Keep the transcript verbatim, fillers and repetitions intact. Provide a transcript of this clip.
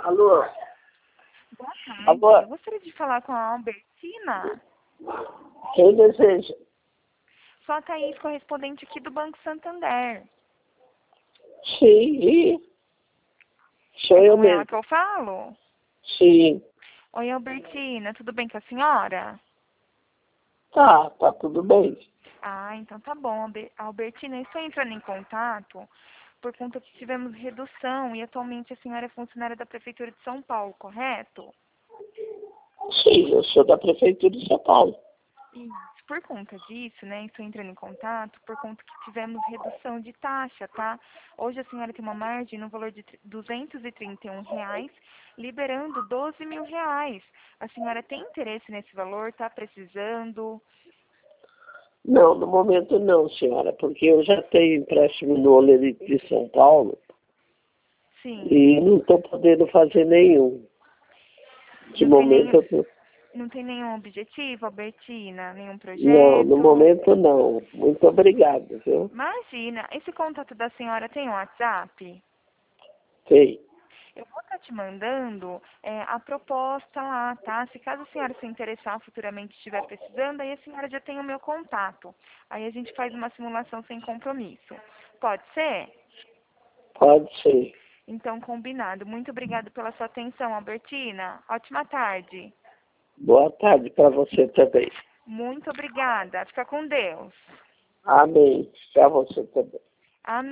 Alô? Boa tarde. Alô? Eu gostaria de falar com a Albertina. Quem deseja? Sou a Thaís, correspondente aqui do Banco Santander. Sim. Sou É eu com ela mesmo. que eu falo? Sim. Oi, Albertina, tudo bem com a senhora? Tá, tá tudo bem. Ah, então tá bom. Alber- Albertina, eu estou entrando em contato por conta que tivemos redução e atualmente a senhora é funcionária da Prefeitura de São Paulo, correto? Sim, eu sou da Prefeitura de São Paulo. Isso. Por conta disso, né, estou entrando em contato por conta que tivemos redução de taxa, tá? Hoje a senhora tem uma margem no valor de duzentos e trinta e um reais, liberando doze mil reais. A senhora tem interesse nesse valor? Tá precisando? Não, no momento não, senhora, porque eu já tenho empréstimo no Olerite de São Paulo Sim. e não estou podendo fazer nenhum. De Não tem momento nenhum, eu tô... não tem nenhum objetivo, Albertina? Nenhum Não, no projeto? momento não. Muito obrigado, viu? Imagina, esse contato da senhora tem um WhatsApp? Sei. Eu vou estar te mandando é, a proposta lá, tá? Se caso a senhora se interessar futuramente estiver precisando, aí a senhora já tem o meu contato. Aí a gente faz uma simulação sem compromisso. Pode ser? Pode ser. Então, combinado. Muito obrigada pela sua atenção, Albertina. Ótima tarde. Boa tarde para você também. Muito obrigada. Fica com Deus. Amém. Para você também. Amém.